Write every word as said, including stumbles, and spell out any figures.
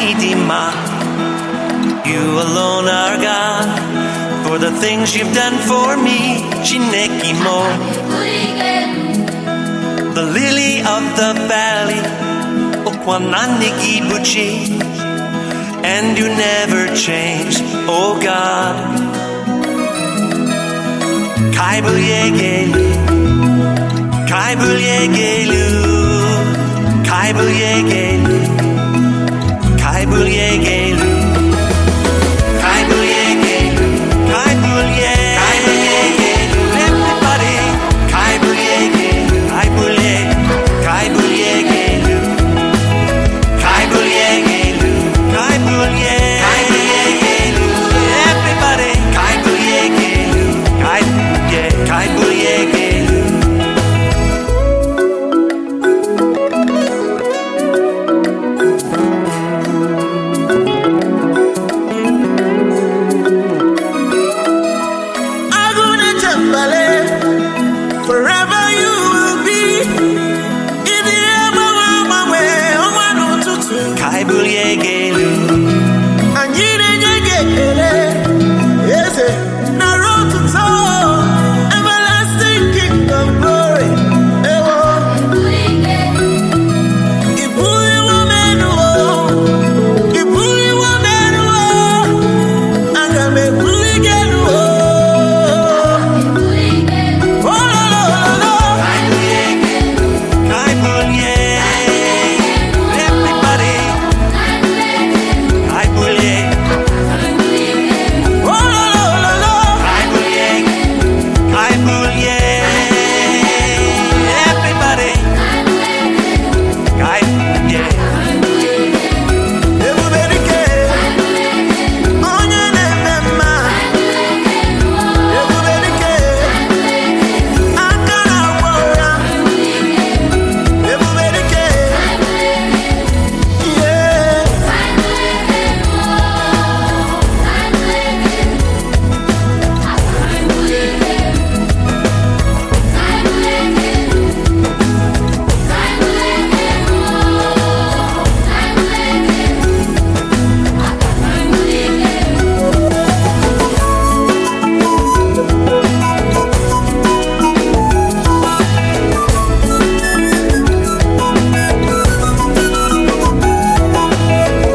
idima. You alone are God. For the things you've done for me, Shineki mo. The lily of the valley, Okwananiki buchi. And you never change, oh God. Kaibul yegelu, Kaibul yegelu, Kaibul yegelu, Kaibul yegelu.